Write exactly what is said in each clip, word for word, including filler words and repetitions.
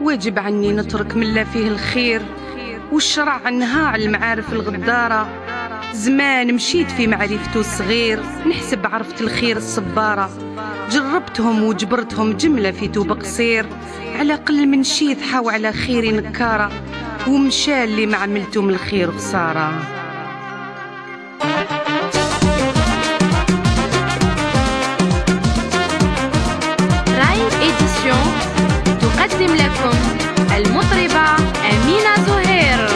واجب عني نترك من لا فيه الخير، والشرع عنها على المعارف الغدارة. زمان مشيت في معرفته الصغير، نحسب عرفت الخير الصبارة. جربتهم وجبرتهم جملة في توب قصير، على قل من شي ثحاو على خيري نكارة، ومشى اللي ما عملته من الخير خسارة. رايد إديسيون تقدم لكم المطربة أمينة زهير.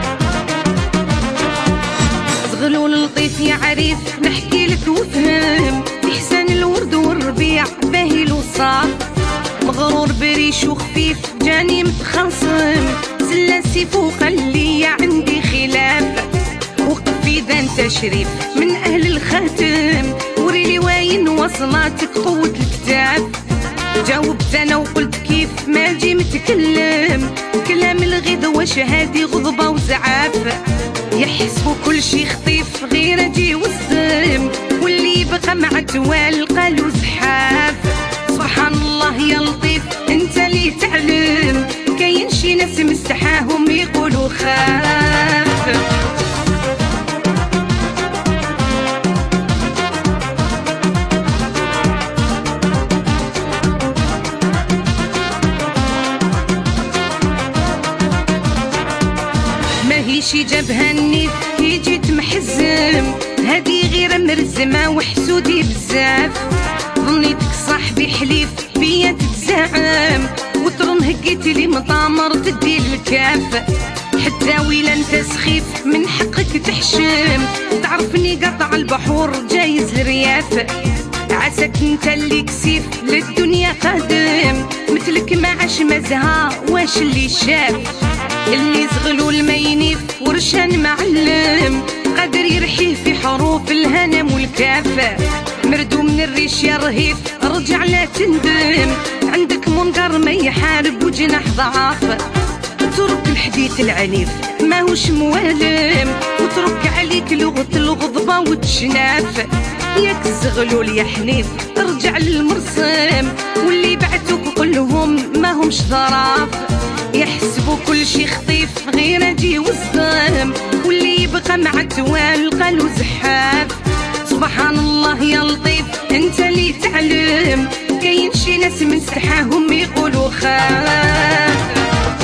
زغلول لطيف يا عريس نحكي لك وفهم، إحسان الورد والربيع باهي الوصاف. مغرور بريش وخفيف جاني متخاصم، زلا سيف وخلي عندي خلاف. وقف إذا تشريف من أهل الخاتم، وريلي وين وصلاتك قوة الكتاب. جاوبت أنا وقلت كيف ما جي متكلم، كلام الغيظ وشهادي غضبة وزعاف. يحسبوا كل شي خطيف غير اجي وسم، واللي بقى مع توال قالوا زحاف. سبحان الله يا لطيف انت اللي تعلم، كاين شي ناس مستحاهم يقولوا خاف. ماهيش جابها النيف كي جيت محزم، هادي غير مرزمة وحسودي بزاف. ظنيتك صاحبي حليف بيا تتزعم، وترن هكيتي لي مطامر تدي الكاف. حتى ويلا انت سخيف من حقك تحشم، تعرفني قطع البحور جايز الرياف. عساك انت اللي كسيف للدنيا قادم، مثلك ما عاش مزها واش اللي شاف. اللي زغلول ما ينيف ورشان معلم، قادر يرحيه في حروف الهنم والكافة. مردو من الريش يا رهيف رجع لا تندم، عندك منقر ما يحارب وجناح ضعاف. اترك الحديث العنيف ماهوش موالم، وترك عليك لغة الغضبة والتشناف. ياك الزغلول يا حنيف ارجع للمرسم، واللي بعتوك كلهم ماهمش ظراف. يحسبوا كل شي خطيف غير اجي وسطهم، واللي يبقى مع توال قالوا زحاف. سبحان الله يا لطيف انت اللي تعلم، كاين شي ناس مستحاهم يقولوا خاف.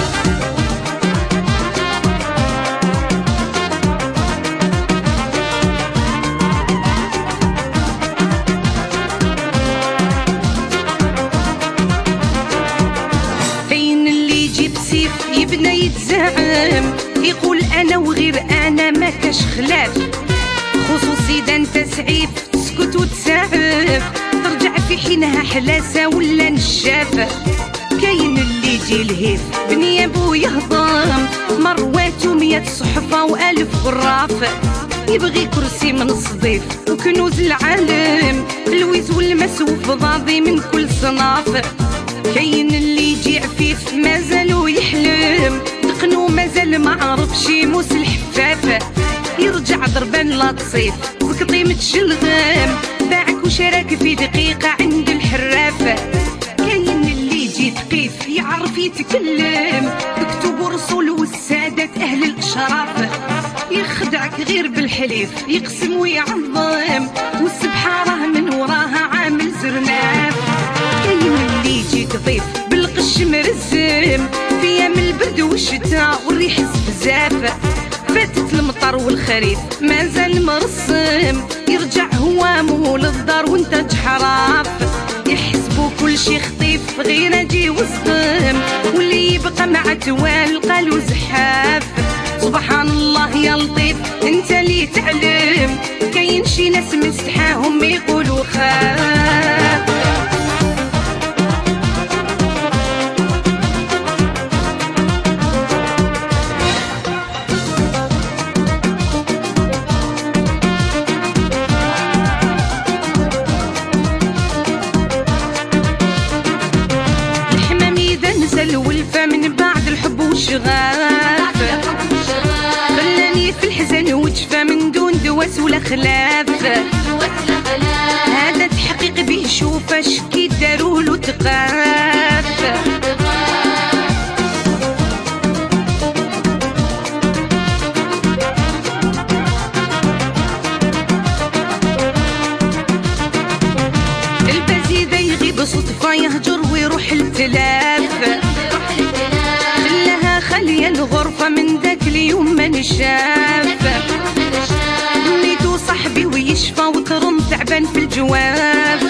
يبنى يتزعم يقول انا وغير انا ما كاش خلاف. خصوصي اذا انت سعيف تسكت وتسعف، ترجع في حينها حلاسه ولا نشافه. كاين اللي يجي الهيف بنيابو يهضم، مروات ومية صحفه والف غرافه. يبغي كرسي من الصديف وكنوز العالم، الويز والمسوف ضاضي من كل صناف. كاين اللي يجي عفيف مازالو يحلم، دقنو مازال ما عرفش يموس الحفافه. يرجع ضربان لا تصيف زقطي متشلغم، باعك وشراك في دقيقه عند الحرافه. كاين اللي يجي ثقيف يعرف يتكلم، كتب ورسول والسادة اهل الاشراف. يخدعك غير بالحليف يقسم ويعظم، والسبحه راه من وراها عامل زرناف. كاين اللي يجي ضيف بالقش مرزم، في ايام البرد والشتاء والريح بزاف. فاتت المطر والخريف مازال مرسم، يرجع هوامه للدار وانت تحراف. يحسبوا كل شي خطيف غير اجي وسطهم، واللي يبقى مع توال قالوا زحاف. سبحان الله يا لطيف انت اللي تعلم، كاين شي ناس مستحاهم يقولوا خاف. والفا من بعد الحب والشغاف، خلاني في الحزن وجفا من دون دواس ولا خلاف. هذا تحقيق بيشوف شكي دارولو تقاف. بيروح التلاف، خلاها خالية الغرفة من ذاك اليوم ما نشاف. نيتو صاحبي ويشفى وترم تعبان في الجواف.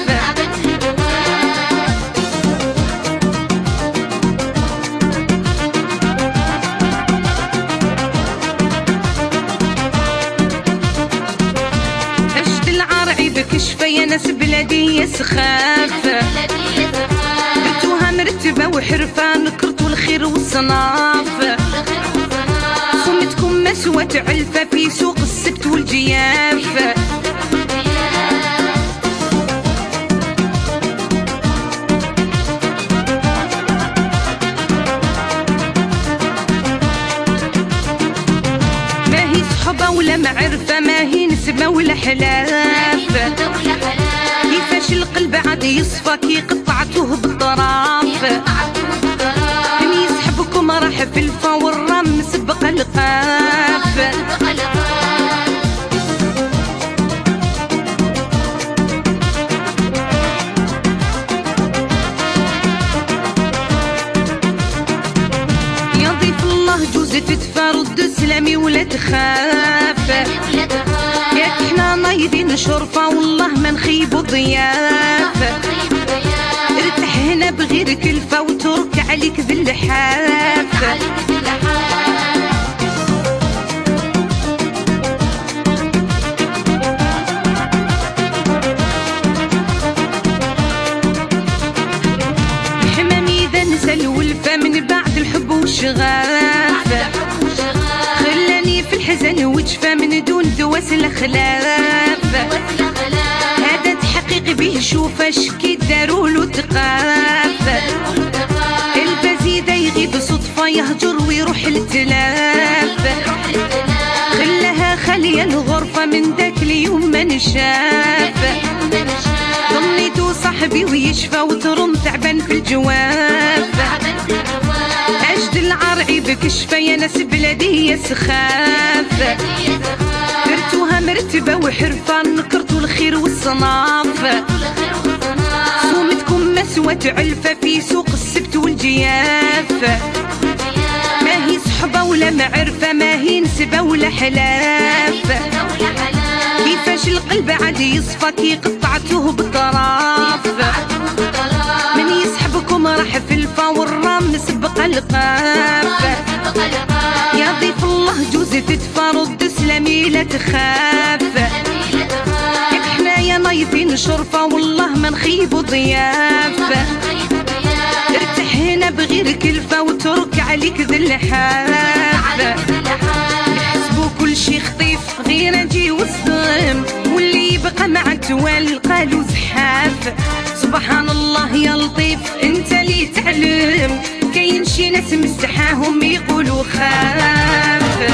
كشفة يا ناس بلادي سخاف، درتوها مرتبة وحرفة، نكرتو الخير والصناف. صمتكم مسوى علفة في سوق السبت والجياف. ماهي صحبة ولا معرفة، ماهي نسبة ولا حلاف. كيفاش القلب عاد يصفى كي قطعتوه بالطراف. كان يسحبكم راح في الفا والرام سبق القاف. يضيف الله جوز تدفى رد سلامي ولا تخاف. ياك احنا نايضين شرفة والله ما نخيبو ضياف. ارتاح هنا بغير كلفة وترك عليك ذي اللحاف. حمامي إذا نسى الولفة من بعد الحب والشغاف. خلاني في الحزن وجفة من دون دواس الخلاف. هذا تحقيق به شوفه شكي دارولو تقاف. البزيدة يغيب صدفة يهجر ويروح التلاف. خلاها خالية الغرفة من ذاك اليوم ما نشاف. ظنيتو صاحبي ويشفى وترم تعبان في الجواف. أجد العرعي بكشفة يا ناس بلادي سخاف. درتوها مرتبة وحرفة، نكرتو الخير والصناف. صومتكم مسوى علفة في سوق السبت والجياف. ماهي صحبة ولا معرفة، ماهي نسبة ولا حلاف. كيفاش القلب عاد يصفى كي قطعتوه بالطراف. من يسحبكم راح في الفا والرام سبق القاف. يضيف الله جوز تدفى رد سلامي لا تخاف. ياك حنايا نايضين شرفة والله ما نخيبو ضياف. ارتاح هنا بغير كلفة وترك عليك ذي اللحاف. يحسبو كل شي خطيف غير اجي وصدم، واللي يبقى مع التوال قالوا زحاف. سبحان الله يا لطيف انت اللي تعلم، كاين شي ناس مستحاهم يقولوا خاف.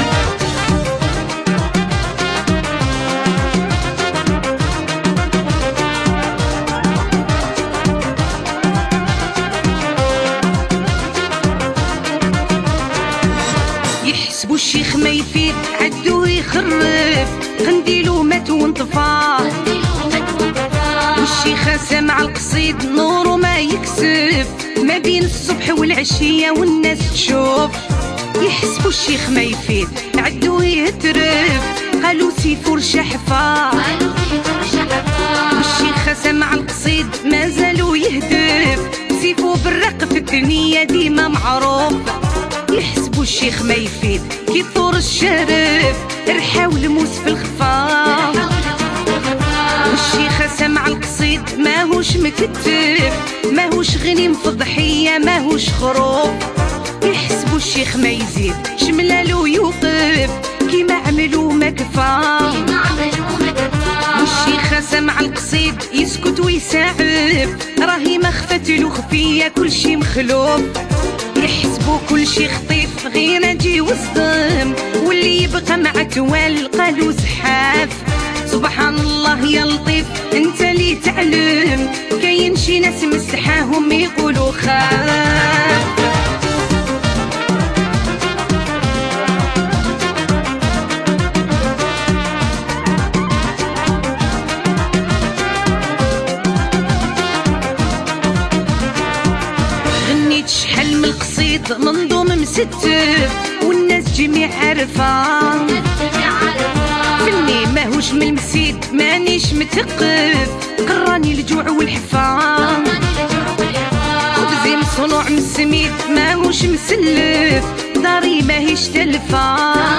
يحسبوا الشيخ ما يفيد عدو يخرف، قنديلو مات وانطفى. والشيخ سمع القصيد نورو ما يكسف، ما بين الصبح والعشية والناس تشوف. يحسبوا الشيخ ما يفيد عدو يترف، قالوا سيفو رشحفا. والشيخ سمع القصيد ما زالوا يهدف، سيفو بالرق في الدنيا ديما معروف. يحسبوا الشيخ ما يفيد كي ثور الشرف، رحاو الموس في الخفاف. والشيخ سمع القصيد ماهوش مكتف، ماهوش غنيم في الضحية ماهوش خروف. يحسبوا الشيخ ما يزيد شملالو يوقف، كيما عملوا ما كفى. والشيخ سمع القصيد يسكت ويساعف، راهي ما خفتلو خفية كل شي مخلوف. يحسبوا كل شي خطيف غير اجي وصدم، واللي يبقى مع توال قالوا زحاف. سبحان الله يا لطيف انت اللي تعلم، كاين شي ناس مستحاهم يقولوا خاف. القصيد منظوم مستف والناس جميع عارفة، فني ماهوش من المسيد مانيش متقف، قراني الجوع والحفا، خبزي مصنوع من السميد ماهوش مسلف، داري ماهيش تلفا،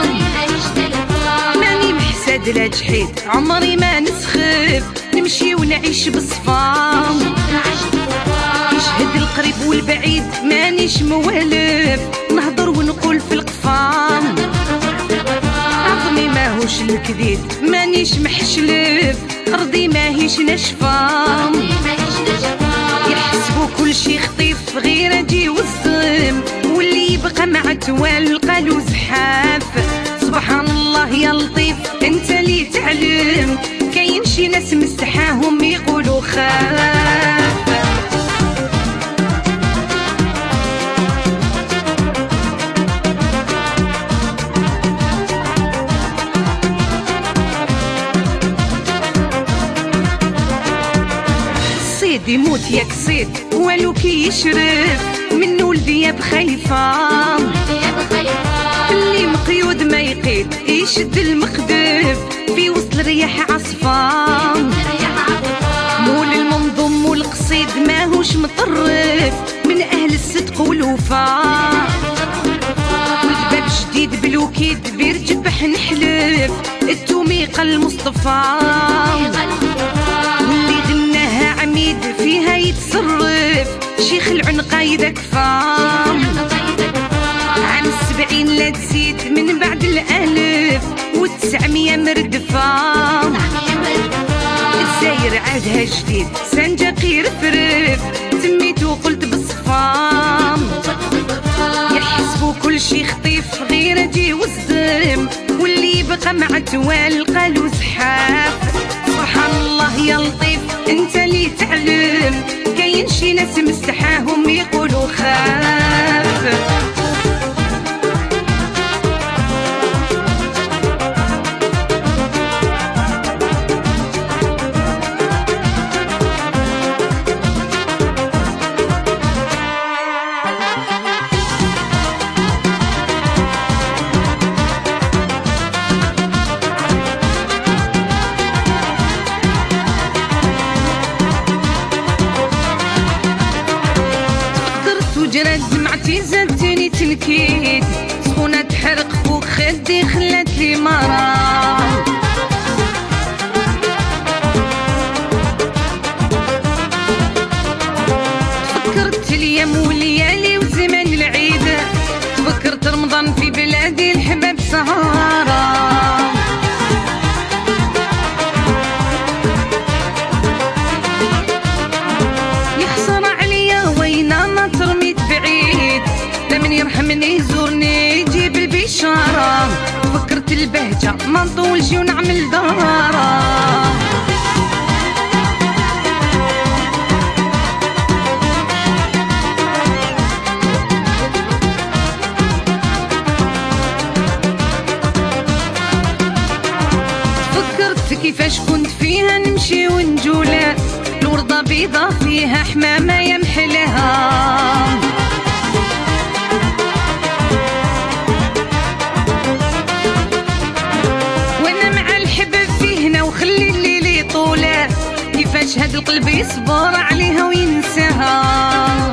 ماني محساد لا جحيد عمري ما نسخف، نمشي ونعيش بالصفا، يشهد القريب والبعيد مانيش موالف، نهضر ونقول في القفام، عظمي ماهوش الكذيب مانيش محشلف، ارضي ماهيش نشفة، يحسبوا كل شي خطيف غير اجي والظلم، واللي يبقى مع توال قالوا زحاف، سبحان الله يا لطيف انت اللي تعلم، كاين شي ناس مستحاهم يقولوا خاف. الصيد يموت يا قصيد والو كي يشرف، من ولدي يا بخايفة، اللي مقيود ما يقيد يشد المخدف، في وسط الرياح عصفة، مول المنظوم والقصيد ماهوش مطرف، من اهل الصدق والوفا، والباب جديد بالوكيد بيرجبح نحلف، التوميقة المصطفى، واللي غناها عميد فيها يتصرف، شيخ العنقة يذكفى، عام السبعين لا تزيد من بعد الالف، والتسعمية مردفة، الجزاير عادها جديد سنجاقي رفرف، سميت وقلت بالصفام، يحسبوا كل شي خطيف غير اجي والظلم، واللي يبقى مع توال قالوا زحاف، سبحان الله يا لطيف انت اللي تعلم، كاين شي ناس مستحاهم يقولوا خاف. جرات دمعتي زادتني تنكيد، سخونة تحرق فوق خدي خلات لي مرض، تفكرت اليوم والليالي وزمان العيد، تفكرت رمضان في بلادي الحباب سهارة، يرحمني يزورني يجيب البشارة، فكرت البهجة ما نطولش ونعمل دارة، فكرت كيفاش كنت فيها نمشي ونجولة، الوردة بيضة فيها حمامة يا محلاها، وخلي الليل طوله، كيفاش هاد القلب يصبر عليها وينساها،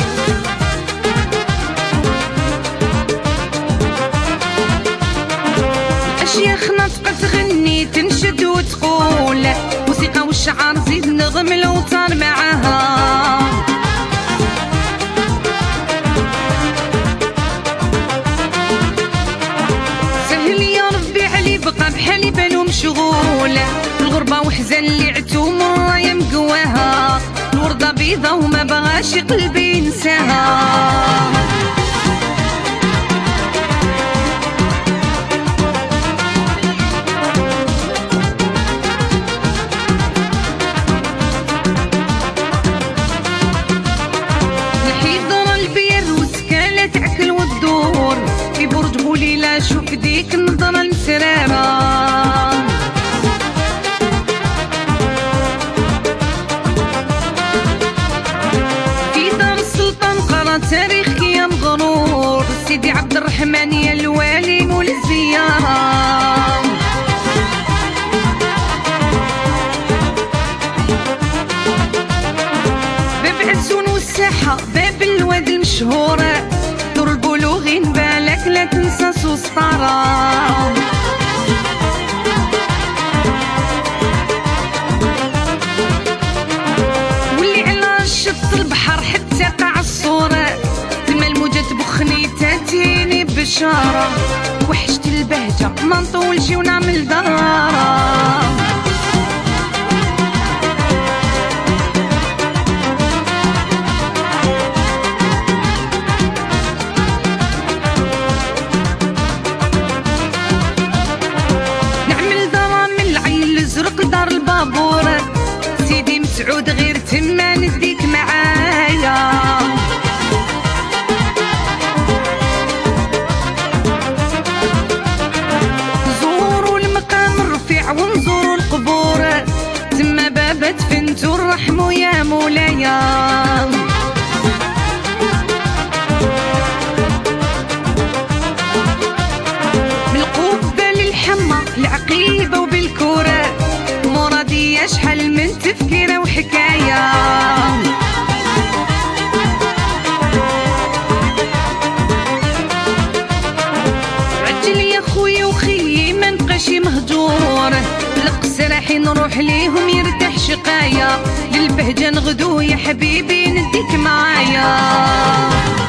اشياخ نطقة تغني تنشد وتقول، موسيقى والشعر زيد نغم الاوتار معاها، سهل يا ربي علي بقى بحالي بالو مشغولة، الغربة وحزن اللي عتو مرة يا مقواها، الوردة بيضة وما بغاش قلبي ينساها، نحيد البير وسكالة تعكل والدور، في برج بوليلة شوف ديك النظرة المسرارة، تاريخ يا مغرور سيدي عبد الرحمن يا الوالي مول الزيارة. باب عزون والساحة باب الواد المشهورة، دور البلوغين بالك لا تنسى سوسطارة. واللي على شط البحر حتى قاع الصورة، تما الموجة تبخني تاتيني بشارة. وحشت البهجة ما نطولش ونعمل دارة. دار البابورة سيدي مسعود غير تما نديك معايا. زوروا المقام الرفيع ونزوروا القبور، تما بابا دفنتو الرحمو يا مولايا. من القبة للحمى العقيبة وبالكورة، مرادية شحال من تفكيرة وحكاية. عجل يا خويا وخيي ما نبقاش مهجور، القصر راح نروح ليهم يرتاح شقايا. للبهجة نغدو يا حبيبي نديك معايا.